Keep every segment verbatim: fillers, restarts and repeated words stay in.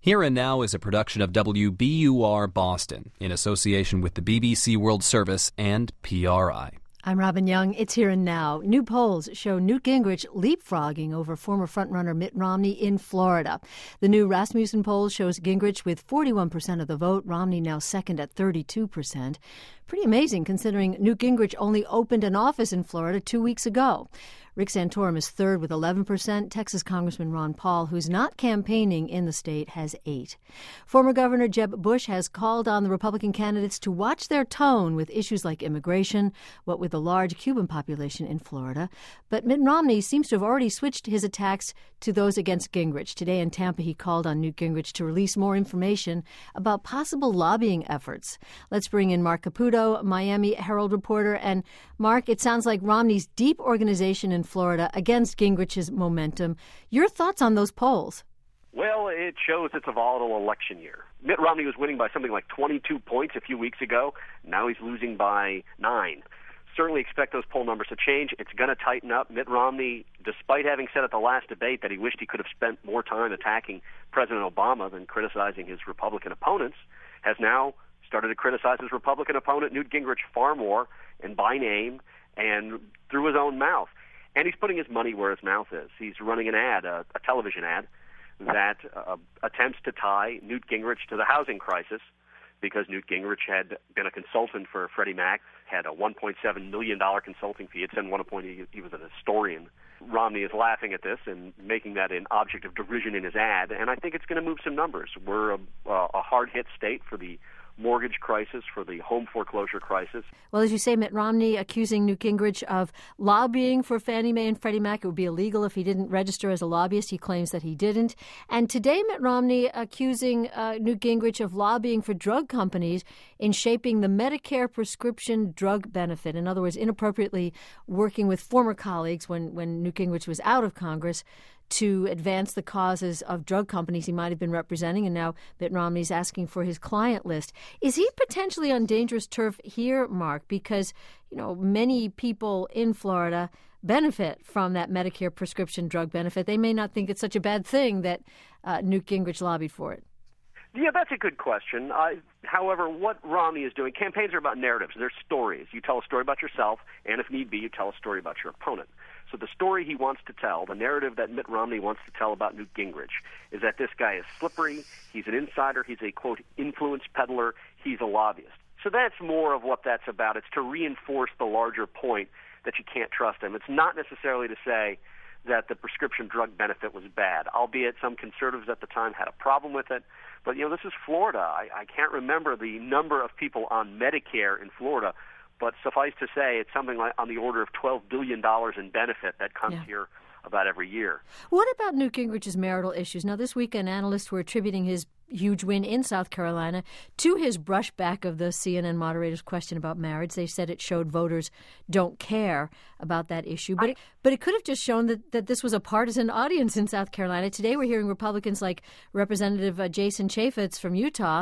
Here and Now is a production of W B U R Boston in association with the B B C World Service and P R I. I'm Robin Young. It's Here and Now. New polls show Newt Gingrich leapfrogging over former frontrunner Mitt Romney in Florida. The new Rasmussen poll shows Gingrich with forty-one percent of the vote, Romney now second at thirty-two percent. Pretty amazing considering Newt Gingrich only opened an office in Florida two weeks ago. Rick Santorum is third with eleven percent. Texas Congressman Ron Paul, who's not campaigning in the state, has eight. Former Governor Jeb Bush has called on the Republican candidates to watch their tone with issues like immigration, what with the large Cuban population in Florida. But Mitt Romney seems to have already switched his attacks to those against Gingrich. Today in Tampa, he called on Newt Gingrich to release more information about possible lobbying efforts. Let's bring in Mark Caputo, Miami Herald reporter. And Mark, it sounds like Romney's deep organization in Florida against Gingrich's momentum. Your thoughts on those polls? Well, it shows it's a volatile election year. Mitt Romney was winning by something like twenty-two points a few weeks ago. Now he's losing by nine. Certainly expect those poll numbers to change. It's going to tighten up. Mitt Romney, despite having said at the last debate that he wished he could have spent more time attacking President Obama than criticizing his Republican opponents, has now started to criticize his Republican opponent, Newt Gingrich, far more, and by name, and through his own mouth. And he's putting his money where his mouth is. He's running an ad, a, a television ad, that uh, attempts to tie Newt Gingrich to the housing crisis because Newt Gingrich had been a consultant for Freddie Mac, had a one point seven million dollars consulting fee. At one point he, he was an historian. Romney is laughing at this and making that an object of derision in his ad, and I think it's going to move some numbers. We're a, a hard-hit state for the mortgage crisis, for the home foreclosure crisis. Well, as you say, Mitt Romney accusing Newt Gingrich of lobbying for Fannie Mae and Freddie Mac. It would be illegal if he didn't register as a lobbyist. He claims that he didn't. And today, Mitt Romney accusing uh, Newt Gingrich of lobbying for drug companies in shaping the Medicare prescription drug benefit. In other words, inappropriately working with former colleagues when, when Newt Gingrich was out of Congress to advance the causes of drug companies he might have been representing, and now Mitt Romney's asking for his client list. Is he potentially on dangerous turf here, Mark? Because, you know, many people in Florida benefit from that Medicare prescription drug benefit. They may not think it's such a bad thing that uh, Newt Gingrich lobbied for it. Yeah, that's a good question. Uh, however, what Romney is doing, campaigns are about narratives. They're stories. You tell a story about yourself, and if need be, you tell a story about your opponent. So the story he wants to tell, the narrative that Mitt Romney wants to tell about Newt Gingrich, is that this guy is slippery, he's an insider, he's a, quote, influence peddler, he's a lobbyist. So that's more of what that's about. It's to reinforce the larger point that you can't trust him. It's not necessarily to say that the prescription drug benefit was bad, albeit some conservatives at the time had a problem with it. But, you know, this is Florida. I, I can't remember the number of people on Medicare in Florida, but suffice to say, it's something like on the order of twelve billion dollars in benefit that comes yeah. here about every year. What about Newt Gingrich's marital issues? Now, this weekend, analysts were attributing his huge win in South Carolina to his brushback of the C N N moderator's question about marriage. They said it showed voters don't care about that issue. But, I, it, but it could have just shown that, that this was a partisan audience in South Carolina. Today, we're hearing Republicans like Representative uh, Jason Chaffetz from Utah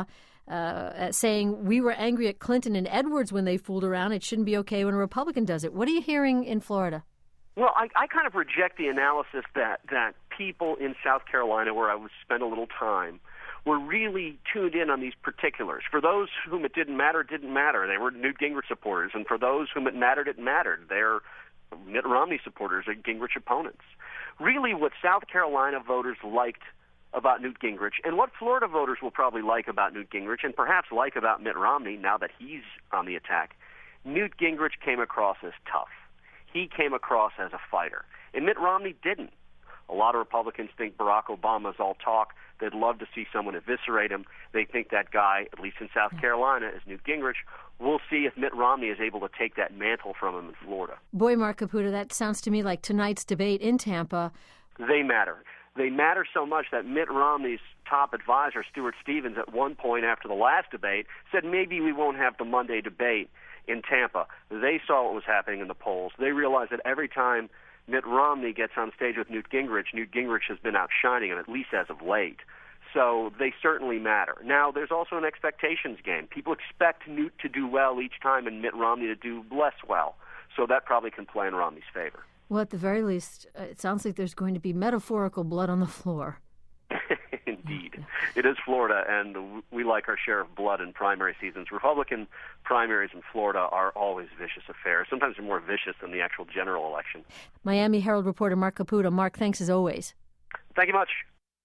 Uh, saying we were angry at Clinton and Edwards when they fooled around. It shouldn't be okay when a Republican does it. What are you hearing in Florida? Well, I, I kind of reject the analysis that, that people in South Carolina, where I would spend a little time, were really tuned in on these particulars. For those whom it didn't matter, it didn't matter. They were Newt Gingrich supporters. And for those whom it mattered, it mattered. They're Mitt Romney supporters or Gingrich opponents. Really, what South Carolina voters liked about Newt Gingrich, and what Florida voters will probably like about Newt Gingrich, and perhaps like about Mitt Romney now that he's on the attack, Newt Gingrich came across as tough. He came across as a fighter, and Mitt Romney didn't. A lot of Republicans think Barack Obama is all talk. They'd love to see someone eviscerate him. They think that guy, at least in South Carolina, is Newt Gingrich. We'll see if Mitt Romney is able to take that mantle from him in Florida. Boy, Mark Caputo, that sounds to me like tonight's debate in Tampa. They matter. They matter so much that Mitt Romney's top advisor, Stuart Stevens, at one point after the last debate, said maybe we won't have the Monday debate in Tampa. They saw what was happening in the polls. They realized that every time Mitt Romney gets on stage with Newt Gingrich, Newt Gingrich has been outshining him, at least as of late. So they certainly matter. Now, there's also an expectations game. People expect Newt to do well each time and Mitt Romney to do less well. So that probably can play in Romney's favor. Well, at the very least, uh, it sounds like there's going to be metaphorical blood on the floor. indeed. Yeah. It is Florida, and we like our share of blood in primary seasons. Republican primaries in Florida are always vicious affairs. Sometimes they're more vicious than the actual general election. Miami Herald reporter Mark Caputo. Mark, thanks as always. Thank you much.